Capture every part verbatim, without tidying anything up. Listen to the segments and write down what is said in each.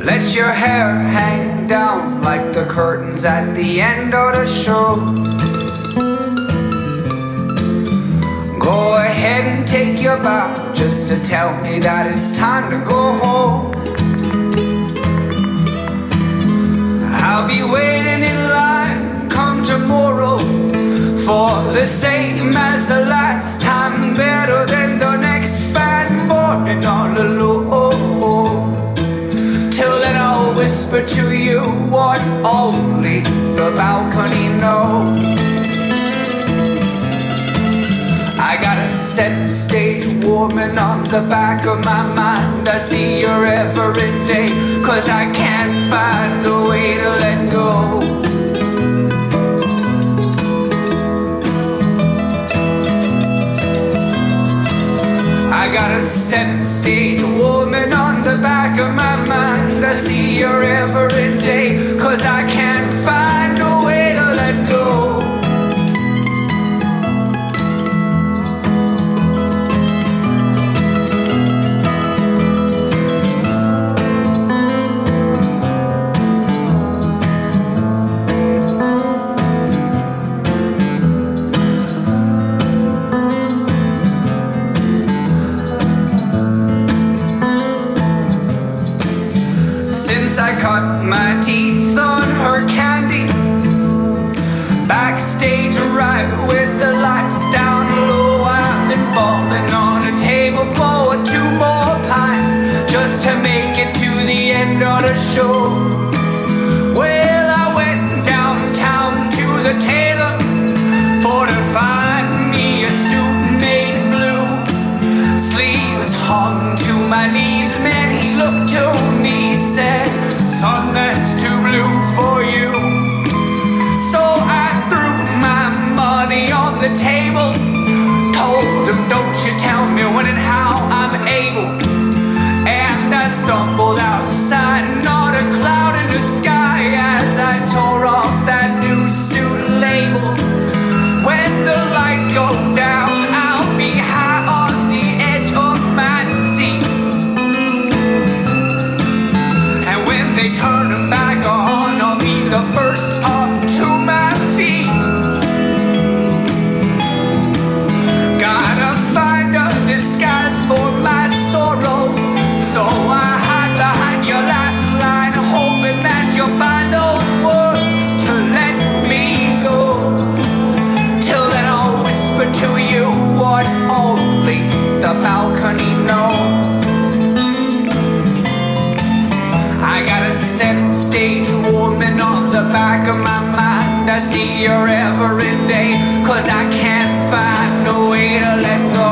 Let your hair hang down like the curtains at the end of the show. Go ahead and take your bow just to tell me that it's time to go home. I'll be waiting in line come tomorrow for the same as the last time, better than the next fine morning all alone. Till then I'll whisper to you what only the balcony knows. I got a set stage woman on the back of my mind. I see her every day, cause I can't find a way to let go. I got a set stage woman on the back of my mind. I see her every day, cause I can't find a way to let go. I cut my teeth on her candy, backstage right with the lights down low. I've been falling on a table for two more pints just to make it to the end of the show. Well, I went downtown to the tailor for to find me a suit made blue, sleeves hung to my knees. Man, he looked to me, said, "Son, that's too blue for you." So I threw my money on the table, told him, "Don't you tell me when and how I'm able." And I stumbled outside, not a cloud in the sky, as I tore off that new suit label. When the lights go down, I'll be high on the edge of my seat. And when they turn them back on, I'll be the first up to my feet. Gotta find a disguise for my sorrow, so I hide behind your last line, hoping that you'll find those words to let me go. Till then I'll whisper to you what only the balcony knows. I got a set stage woman on the back of my mind. I see her every day, cause I can't find a way to let go.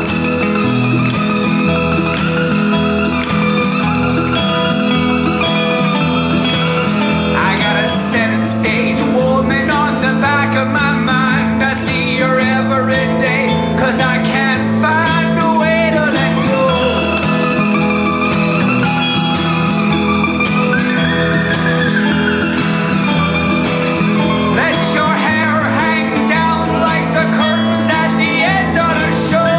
I got a set stage woman on the back of my mind. I see her every day, cause I can't find a way to let go. Let your hair hang down like the curtains at the end of the show.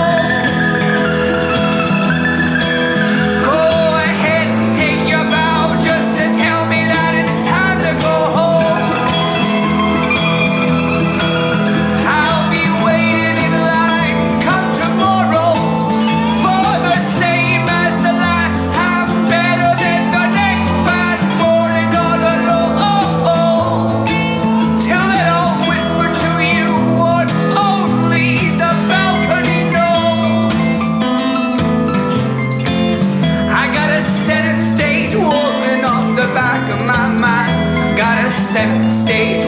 Go ahead and take your bow just to tell me that it's time to go home. I'll be waiting in line come tomorrow for the same as the last time, better than the next fine morning all alone. Till then I'll whisper to you what only the balcony knows. I got a set stage woman on the back of my mind. Got a set stage